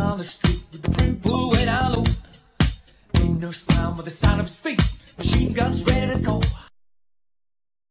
down the street with the brim pulled way down low. Ain't no sound but the sound of his feet. Machine guns ready to go.